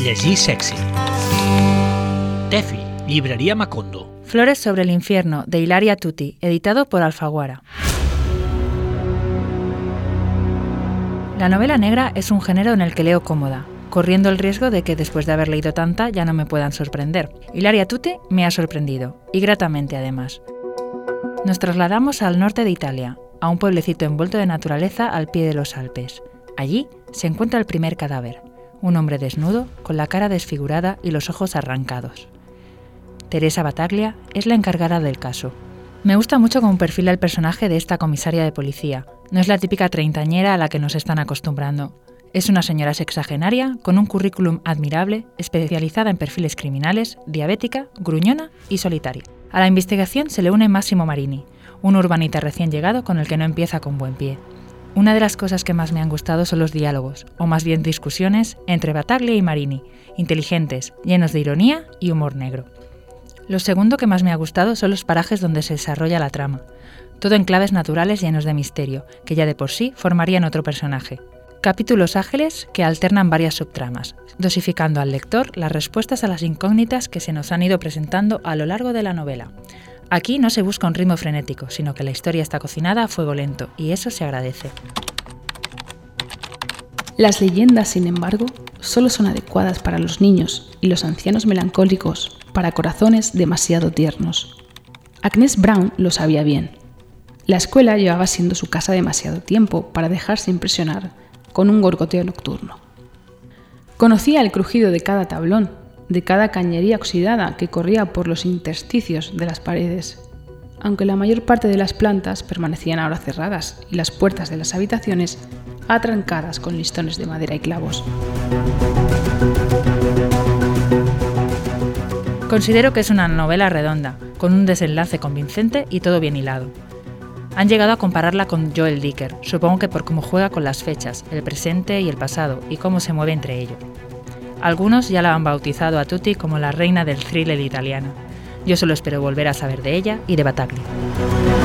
Llegir sexy. Tefi, llibreria Macondo. Flores sobre el infierno, de Ilaria Tuti, editado por Alfaguara. La novela negra es un género en el que leo cómoda, corriendo el riesgo de que después de haber leído tanta ya no me puedan sorprender. Ilaria Tuti me ha sorprendido, y gratamente además. Nos trasladamos al norte de Italia, a un pueblecito envuelto de naturaleza al pie de los Alpes. Allí se encuentra el primer cadáver, un hombre desnudo, con la cara desfigurada y los ojos arrancados. Teresa Battaglia es la encargada del caso. Me gusta mucho cómo perfila el personaje de esta comisaria de policía. No es la típica treintañera a la que nos están acostumbrando. Es una señora sexagenaria con un currículum admirable, especializada en perfiles criminales, diabética, gruñona y solitaria. A la investigación se le une Massimo Marini, un urbanita recién llegado con el que no empieza con buen pie. Una de las cosas que más me han gustado son los diálogos, o más bien discusiones, entre Battaglia y Marini, inteligentes, llenos de ironía y humor negro. Lo segundo que más me ha gustado son los parajes donde se desarrolla la trama, todo en claves naturales llenos de misterio, que ya de por sí formarían otro personaje. Capítulos ágiles que alternan varias subtramas, dosificando al lector las respuestas a las incógnitas que se nos han ido presentando a lo largo de la novela. Aquí no se busca un ritmo frenético, sino que la historia está cocinada a fuego lento, y eso se agradece. Las leyendas, sin embargo, solo son adecuadas para los niños y los ancianos melancólicos, para corazones demasiado tiernos. Agnes Brown lo sabía bien. La escuela llevaba siendo su casa demasiado tiempo para dejarse impresionar con un gorgoteo nocturno. Conocía el crujido de cada tablón, de cada cañería oxidada que corría por los intersticios de las paredes, aunque la mayor parte de las plantas permanecían ahora cerradas y las puertas de las habitaciones atrancadas con listones de madera y clavos. Considero que es una novela redonda, con un desenlace convincente y todo bien hilado. Han llegado a compararla con Joel Dicker, supongo que por cómo juega con las fechas, el presente y el pasado, y cómo se mueve entre ellos. Algunos ya la han bautizado a Tuti como la reina del thriller italiano. Yo solo espero volver a saber de ella y de Battaglia.